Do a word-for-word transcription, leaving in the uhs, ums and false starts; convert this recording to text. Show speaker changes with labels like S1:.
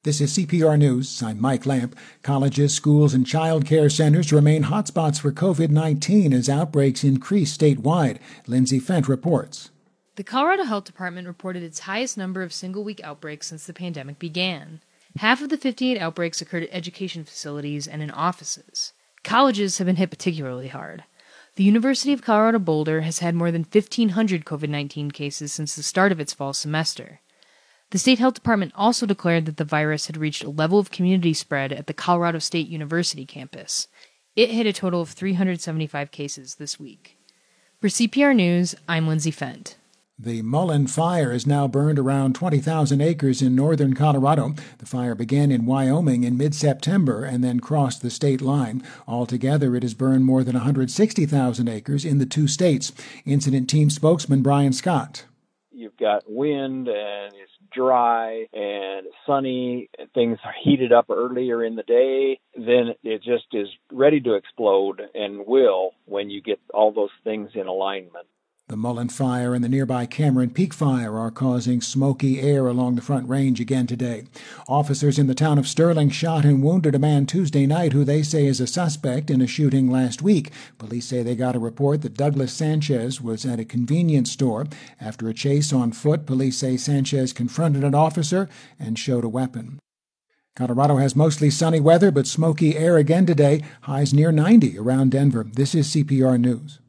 S1: This is C P R News. I'm Mike Lamp. Colleges, schools, and child care centers remain hotspots for COVID nineteen as outbreaks increase statewide. Lindsay Fent reports.
S2: The Colorado Health Department reported its highest number of single-week outbreaks since the pandemic began. Half of the fifty-eight outbreaks occurred at education facilities and in offices. Colleges have been hit particularly hard. The University of Colorado Boulder has had more than fifteen hundred COVID nineteen cases since the start of its fall semester. The state health department also declared that the virus had reached a level of community spread at the Colorado State University campus. It hit a total of three hundred seventy-five cases this week. For C P R News, I'm Lindsay Fent.
S1: The Mullen Fire has now burned around twenty thousand acres in northern Colorado. The fire began in Wyoming in mid-September and then crossed the state line. Altogether, it has burned more than one hundred sixty thousand acres in the two states. Incident team spokesman Brian Scott.
S3: You've got wind and it's dry and sunny and things are heated up earlier in the day, then it just is ready to explode and will when you get all those things in alignment.
S1: The Mullen Fire and the nearby Cameron Peak Fire are causing smoky air along the Front Range again today. Officers in the town of Sterling shot and wounded a man Tuesday night who they say is a suspect in a shooting last week. Police say they got a report that Douglas Sanchez was at a convenience store. After a chase on foot, police say Sanchez confronted an officer and showed a weapon. Colorado has mostly sunny weather but smoky air again today. Highs near ninety around Denver. This is C P R News.